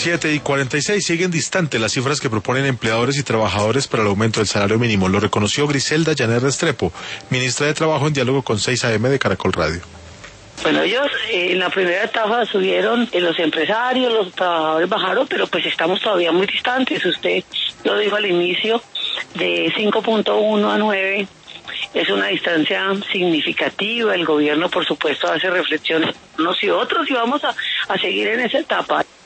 7:46, siguen distantes las cifras que proponen empleadores y trabajadores para el aumento del salario mínimo. Lo reconoció Griselda Llaner Restrepo, ministra de Trabajo, en diálogo con 6 AM de Caracol Radio. Bueno, ellos en la primera etapa subieron, los empresarios, los trabajadores bajaron, pero pues estamos todavía muy distantes. Usted lo dijo al inicio, de 5.1 a 9 es una distancia significativa. El gobierno, por supuesto, hace reflexiones unos y otros y vamos a seguir en esa etapa.